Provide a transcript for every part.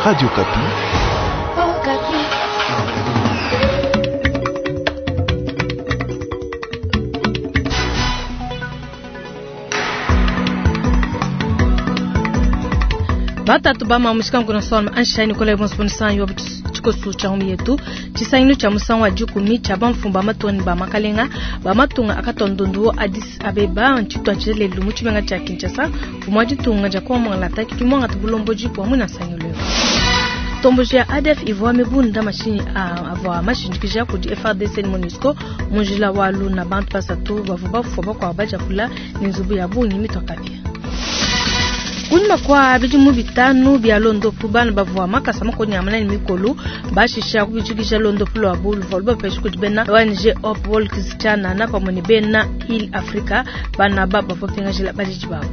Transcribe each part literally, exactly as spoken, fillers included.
Radio Kapi. Oh, Kapi. Batatu bama musika kuna soma anshani kole bonsponsor yo chikosu cha homi yetu chisainu cha musanwa jukumi cha bamfumba matoni ba makalenga ba matunga akatondondu Addis Abeba ntitwa chele lumu chimenga cha Kinshasa kumwaji tunga ja kwa mwala taki kimwanga tubulomboji kwa muna sanyolo tomboji ya A D F ivoa mebunda machini avoa machini kija kudi F R D C MONUSCO monjila walu na bantu pasatu bavuba fuba kwa baja kula ninzubu ya bunyi mitokapia Kunma kwa bijimu bitanu bya londo pubana bavwa makasa mako nyamana ni mikolu bashisha kubichikisha londo pulo abulu volba peshu bena O N G Op World Christiana na pamoni bena il Africa bana baba fopinga jila baliji babo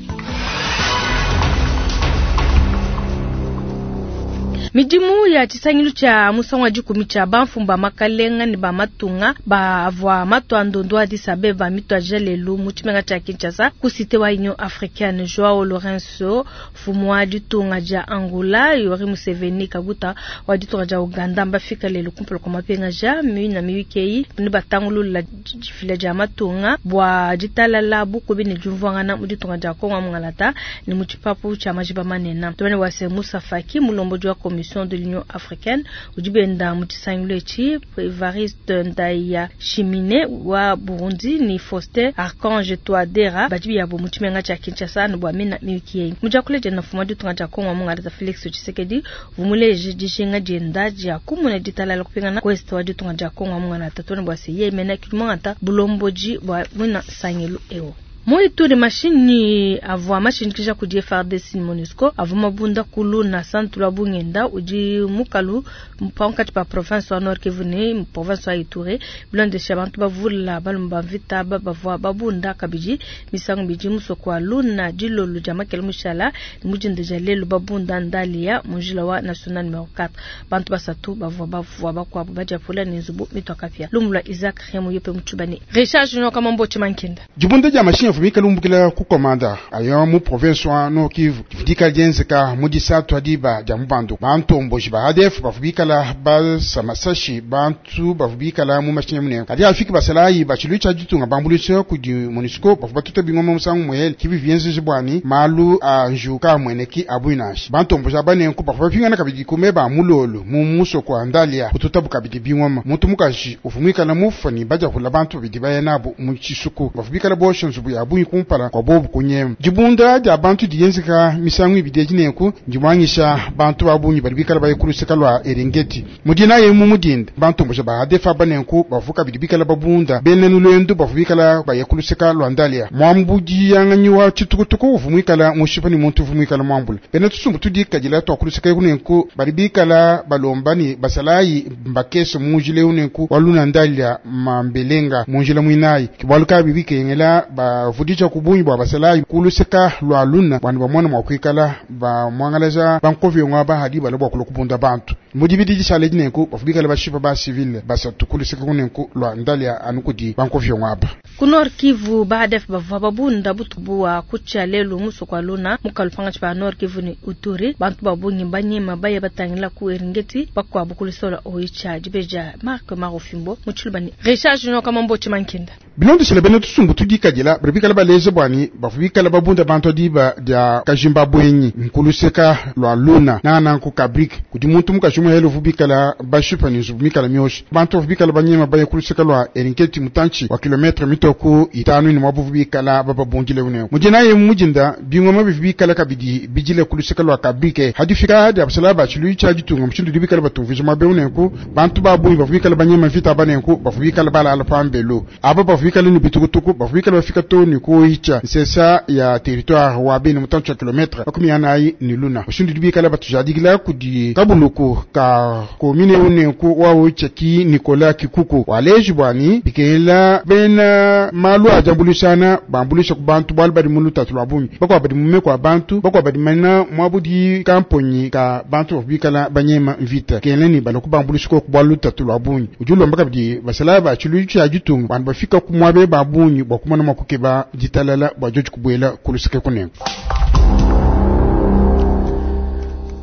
Mijimu ya chisangilu cha musangwa jukumi cha bamfumba makalenga ni ba matunga ba avwa mato andondo Addis Abeba mito ajelelu muchimenga cha Kinshasa kusite wa Union Africaine Joao Lourenço fumwa ditunga ja Angola Yoweri Museveni kaguta wa ditunga ja Uganda mbafika lelo kumpelo kwa mapenga ja mi na miwikei ni batangulu la jifile ja matunga bwa ditala la buko bine jumvangana muditunga ja Kongo mungalata ni muchipapu cha majiba manena tubane wase Moussa Faki mulombo jwa de l'Union africaine ujibenda mutisangulechi Evariste Ndaya Chimine wa Burundi ni Faustin Archange Touadera bajibi yabo mutimenga cha Kinshasa no bwamina miwikiye mujakule je nafuma dutunga ja Kongo mungareza Felix Tshisekedi vumuleje jishinga jenda ja kumuna ditala kupingana West wa dutunga ja Kongo mungana tatone bwase yemena kimwanta bulomboji bwa muna sangelu ewo Moi turi machine avwa machine kisha kudi F R D C MONUSCO avuma bunda kulu na santura bungenda uji mukalu mpanka pa province wa Nord Kivu ni province wa Ituri blonde shabantu bavula balumba vita bavwa babunda kabiji misangu biji musokwa luna jilolu jamakel mushala mujinde jalelu babunda ndalia mujila wa national numero quatre bantu basatu bavwa bavwa bakwa baja pula nizubu mitokafia lumula Isaac Remo yope mchubani recharge no kama mbochi mankenda jibunda ja machine fumika lumbukila ku komanda ayo mu province wa Nord Kivu kifidika jenseka mudisa twadiba jamubandu bantu mboji ba A D F bafubika la bal samasashi bantu bafubika la mu machine mune kadi afiki basalayi bachilu cha jitunga bambulisho ku di MONUSCO bafubatuta bingoma musangu moyel kibi vienze jibwani malu anjuka mweneki abuinash bantu mboja bane ku bafubika na kabidi kumeba mulolo mu muso kwa ndalia kututabu kabidi bingoma mutu mukashi ufumika la mufani baja kula bantu bidibaye nabo mu chisuku bafubika la bosho nzubu ya bunyi kumpala kwa bobu kunyem jibunda ja bantu diyenzika misangu ibideji neku njimwangisha bantu babunyi baribikala bayikurusika lwa Eringeti mudina yemu mudinda bantu mbosha ba adefa banenku bavuka bidibikala babunda benenu lendo bafubikala bayikurusika lwa Ndalia mwambuji yanganyiwa chitukutuku uvumwikala mushipani muntu uvumwikala mwambula benetu sumbu tudika jila to akurusika yunenku baribikala balombani basalayi mbakeso mujile yunenku waluna Ndalia mambelenga mujile mwinai kibaluka bibike yengela ba vudicha kubunyi bwa basalayi kulusika lwa luna bwana bamwana mwakwikala ba mwangalaza bankovyo ngaba hadi balobwa kulukubunda bantu mudibidi jisale jinenku bafubikala bashipa ba civil basatu kulusika kunenku lwa Ndalia anukudi bankovyo ngaba kunor Kivu baadef bavwa babunda butubuwa kucha lelu muso kwa luna mukalupanga chipa Nord Kivu ni Uturi bantu babunyi mbanyema baye batangila ku Eringeti bakwa bukulisola oicha jibeja Mark Marofimbo muchulubani recharge no kama mbochi mankinda bilondo sele benetu sumbu tudika jila brebikala baleze bwani bafubikala babunda bantu diba dia kajimba bwenyi nkuluseka lwa luna na nanku kabrik kudi muntu mukashumu helo fubikala bashipa ni zubikala myoshi bantu fubikala banyema baye kuluseka lwa Eringeti mutanchi wa kilometre mitoku itanu ni mabufubikala baba bongile une mujina ye mujinda bingoma bifubikala kabidi bijile kuluseka lwa kabrike hadifika hadi absala ba chilu cha jitunga mchindu dibikala batuvijuma beune ku bantu babu bafubikala banyema vita banenku bafubikala bala alpambelo aba bafubikala ni bitukutuku bafubikala bafika toni ko hicha sesa ya territoire wa bene mutanchi wa kilometre akumi yanai ni luna mchindu dibikala batujadigila kudi kabuluko ka komine une ku wawo cheki Nicolas Kikuku waleji bwani bikela bena malu ajambulisana bambulisha kubantu bali badi muluta tulabunyi bakwa badi mume kwa bantu bakwa badi mana mwabudi kamponyi ka bantu bikala banyema vita keleni baloku bambulisha ko kubaluta tulabunyi ujulo mbaka bidi basala ba chiluchi ajitunga bantu bafika kumwabe babunyi bakumana makukeba jitalala bajoji kubwela kulusike kunengo mulubu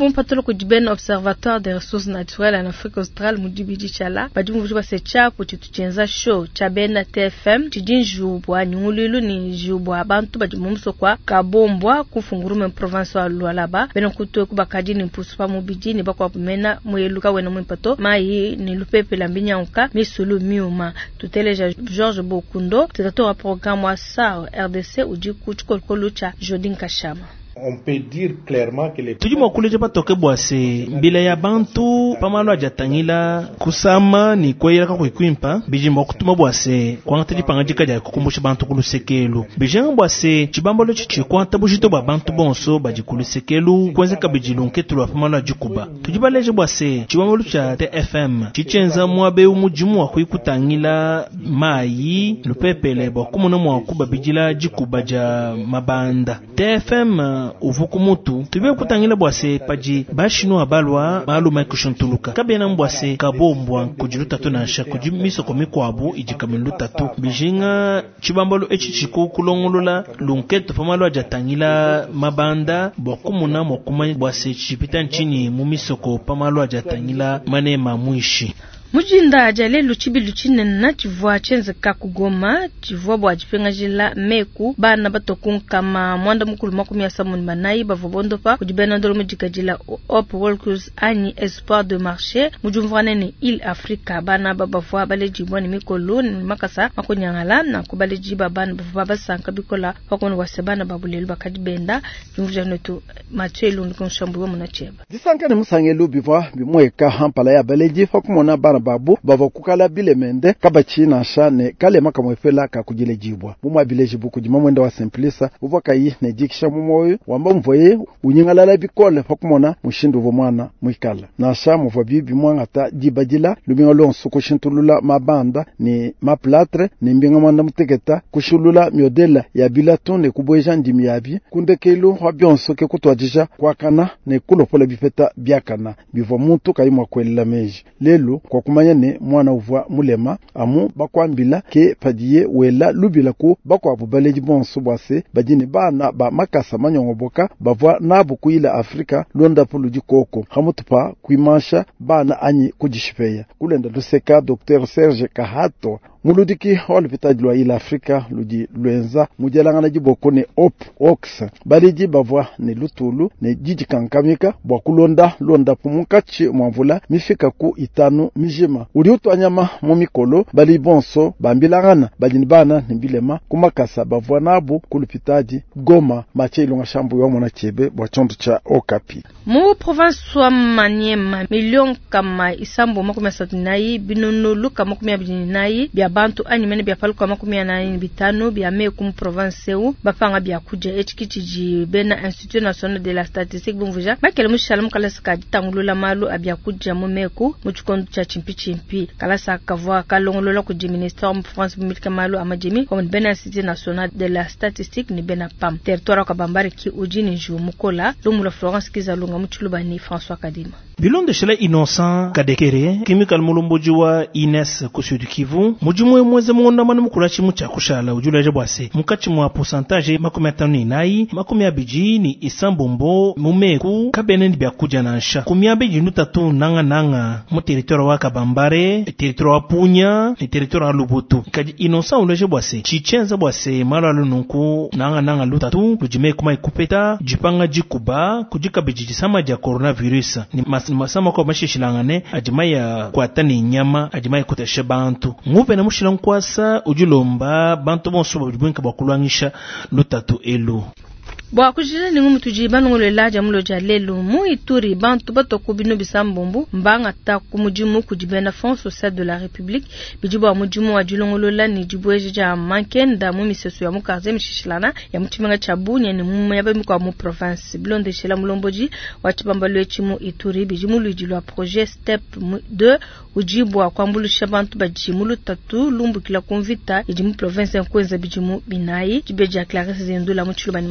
mu patolo kujibena observatoire des ressources naturelles en Afrique australe mudibiji chala bajimu vuba se chapo chituchenza show chabena T F M chijinjubwa nyululilu ni jubwa abantu bajimu msokwa kabombwa kufungurume province wa Lualaba bena kutwe kubakaji ni mpusupa mubijini bakwa pumena muyeluka wena mwimpato mai ni lupepe la mbinyanka misulu miuma tuteleja George Bokundo tetatora programme wa S A R R D C uji kuchkolkolucha Jodin Kashama. On peut dire clairement que les tujuma kuleje batoke bwase mbila ya bantu pamalo ajatangila kusama ni kwera ka kwimpa bijimba kutuma bwase kwanga tili panga jikaja kukumbusha bantu kulusekelu bijanga bwase chibambolo chichi kwanta bujito ba bantu bonso bajikulusekelu kwenza kabijilunke tulwa pamalo ajikuba tujibaleje bwase chibambolo cha T F M chichenza mwabe umujimu wa kuikutangila mayi lupepele bokumuna mwa kuba bijila jikuba ja mabanda T F M uvukumutu tubiye kutangila bwase paji bashino abalwa maluma kushuntuluka kabena mbwase kabombwa kujiluta tunansha kujimiso komikwabu ijikamilu tatu bijinga chibambalo echichiku kulongolola lunketo pamalo ajatangila mabanda bokumuna mokuma bwase chipita nchini mumisoko pamalo ajatangila manema mwishi mujinda ajale luchibi luchine na chivwa chenze kakugoma chivwa bwa jipenga jila meku bana batokun kama mwanda mukulu makumi ya samuni manai bavobondo pa kujibena ndolo mujika jila Op World Cruise ani espoir de marché mujumvwane ni Il Africa bana babafwa bale jibwani mikolo ni makasa makonyangala na kubale jiba bana bafwa basanka bikola wakoni wasebana babulelu bakadibenda jumvuja netu machelu nikonshambuwa munacheba disanka ni musangelu bivwa bimweka hampala ya bale jifa kumona bana babu bavokukala bilemende kabachina shane kale makamwefela ka kujile jibwa bumwa bileji buku jima mwenda wa simplisa uvaka yi nejikisha mumoyo wamba mvoye unyingalala bikole fakumona mushindu vomwana mwikala nasha mvo bibi mwangata jibajila luminga lonsu kushintulula mabanda ni maplatre ni mbinga mwanda mutegeta kushulula miodela ya bilatone kubweja ndimi yabi kundekelu wabyonso ke kutwajisha kwakana ne kulopola bifeta byakana bivo muntu kayimwa kwelila meji lelu kwa kumanya ne mwana uvwa mulema amu bakwambila ke padiye wela lubila ku bakwa bubaleji bonso bwase bajini bana ba makasa manyongoboka bavwa nabu kuila Afrika londa puluji koko hamutupa kuimasha bana anyi kujishipeya kulenda luseka Docteur Serge Kahato muludiki olupitaji lwa ila Afrika luji luenza mujalangana jiboko ne Op Ox baliji bavwa ne lutulu ne jiji kankamika bwa kulonda londa pumukachi mwamvula mifika ku itanu mijima uliutu anyama mumikolo bali bonso bambilangana bajini bana nimbilema kumakasa bavwa nabu kulupitaji Goma mache ilunga shambu ya mwana chebe bwa chonto cha Okapi mu province wa Maniema milion kama isambo makumi satinayi binono luka makumi abininayi bia bantu animene bia paluka makumi nane bitano bia meku mu province u bapanga bia kuja echikichiji bena Institut National de la Statistique bumvuja bakele mushalam kala saka tangulula malu abia kuja mu meku mu chikondo cha chimpi chimpi kala saka vwa kalongolola ku ministère mu France bumilika malu amajemi comme bena Institut National de la Statistique ni bena pam territoire ka bambare ki ujini ju mukola lumula Florence Kizalunga muchulubani François Kadima bilonde shela Innocent Kadekere chemical mulumbojiwa Ines kusudu Kivu mujumwe mweze mwonda manu mukurachi mucha kushala ujulaje bwase mukachi mwa pourcentage makumi atanu nayi makumi abiji ni isambombo mumeku kabene bya kuja nansha kumyabe jindu tatu nanga nanga mu territoire wa Kabambare territoire wa Punya ni territoire wa Lubutu kaji Innocent ulaje bwase chichenza bwase malalo nunku nanga nanga lutatu lujime kuma ikupeta jipanga jikuba kujika bijiji sama ja coronavirus ni mas, masama kwa mashishilangane ajimaya kwatani nyama ajimaya kutesha bantu ngupe na mushila nkwasa ujulomba bantu bonso bujibwenka bakulwangisha lutatu elu bwa kujira ni ngumu tujiba ngolo laja mulo jalelo mu ituri bantu batoko bino bisambombu mbanga ta kumujimu kujibena Fonds social de la République bijibu mujimu wa julongolo la ni jibweje ja manken da mu miseso ya mukaze mishishilana ya mutimenga chabunya ni mu yabe mu kwa mu province blonde shela mulomboji wa chibambalo echimu ituri bijimu lujilwa projet step deux ujibu kwa mbulusha bantu bajimulu tatu lumbu kila konvita ijimu province nkwenza bijimu binayi jibeja Clarisse Zendula muchulubani Mathieu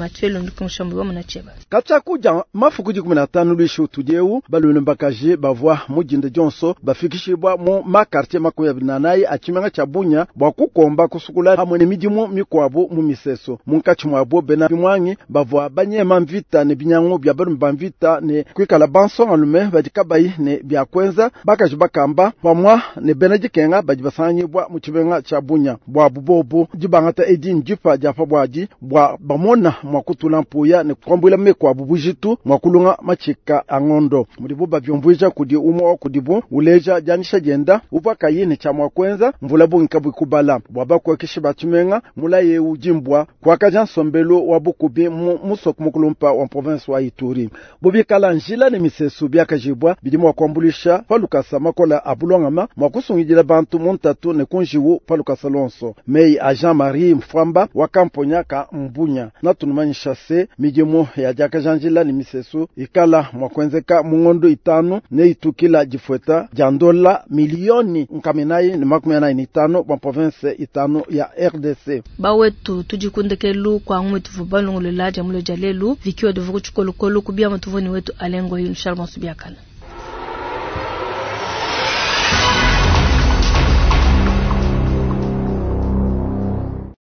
Mozambique mshambu wa mnacheba kacha kuja mafukuji kumi na tano lisho tudeu balune mbakaje bavwa mujinde jonso bafikishibwa mu makartie makoya binanayi achimenga chabunya bwa kukomba kusukula hamwe nemijimu mikwabo mu miseso munkachumwabo bena bimwangi bavwa banyema mvita ne binyango bya baru mbamvita ne kwikala banso alume badikabayi ne bya kwenza bakaje bakamba pamwa ne benajikenga bajibasanyibwa mu chimenga chabunya bwa bubobo jibangata edin jipa jafa bwaji bwa bamona mwakutula mpuya ne kwambula mekwa bubujitu mwakulunga machika angondo mulibuba byomvuja kudi umo kudibu uleja janisha jenda upaka yini cha mwakwenza mvulabu nkabu kubala bwaba kwa kishiba tumenga mula ye ujimbwa kwa kajan sombelo wabukubi musok mukulumpa wa province wa Ituri bubi kala njila ne misesu byakajibwa bidimu wakwambulisha palukasa makola abulongama mwakusungijila bantu muntatu ne kunjiwu palukasa lonso mei a Jean-Marie Mfamba wakamponya ka mbunya na tunumanyisha se mijemo ya jaka janjila ni misesu ikala mwakwenzeka mungondo itano ne itukila jifweta jandola milioni nkamenai ni makumena itano kwa province itano ya R D C bawetu tujikundekelu kwa ngwetu vubalungu lelaja mulo jalelu vikiwa dovuku chukolukolu kubia matuvoni wetu alengo yu nshalma subiakana